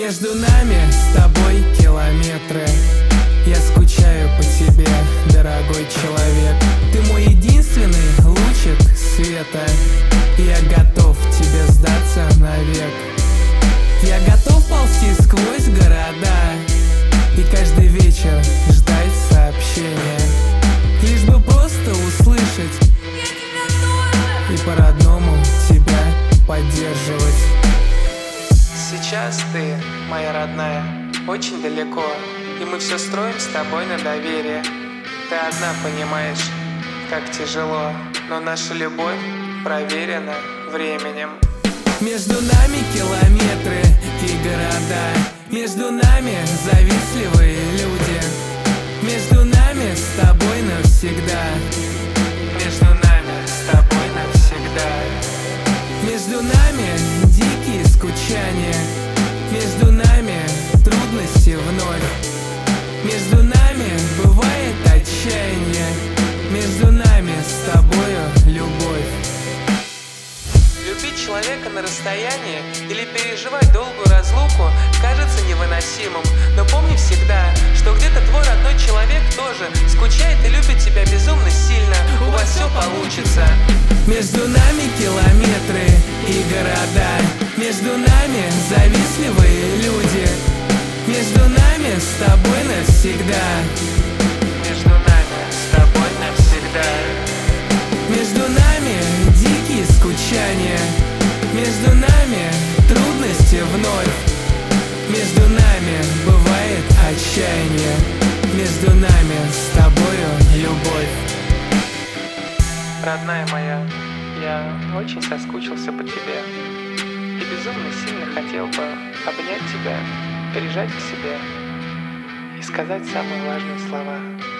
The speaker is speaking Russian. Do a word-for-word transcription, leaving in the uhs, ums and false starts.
Между нами с тобой километры. Я скучаю по тебе, дорогой человек. Ты мой единственный лучик света. Я готов тебе сдаться навек. Я готов ползти сквозь города и каждый вечер ждать сообщения, лишь бы просто услышать и по-родному тебя поддерживать. Сейчас ты, моя родная, очень далеко, и мы все строим с тобой на доверие. Ты одна понимаешь, как тяжело, но наша любовь проверена временем. Между нами километры и города, между нами завистливые люди, между нами с тобой навсегда, между нами с тобой навсегда, между нами дикие скучания, между нами трудности вновь, между нами бывает отчаяние, между нами с тобою любовь. Любить человека на расстоянии или переживать долгую разлуку кажется невыносимым, но помни всегда, что где-то твой родной человек тоже скучает и любит тебя безумно сильно. У вас все получится. Между нами километры и города, между нами завистливые люди, между нами с тобой навсегда, между нами с тобой навсегда, между нами дикие скучания, между нами трудности вновь, между нами бывает отчаяние, между нами с тобою любовь. Родная моя, я очень соскучился по тебе и безумно сильно хотел бы обнять тебя, прижать к себе и сказать самые важные слова.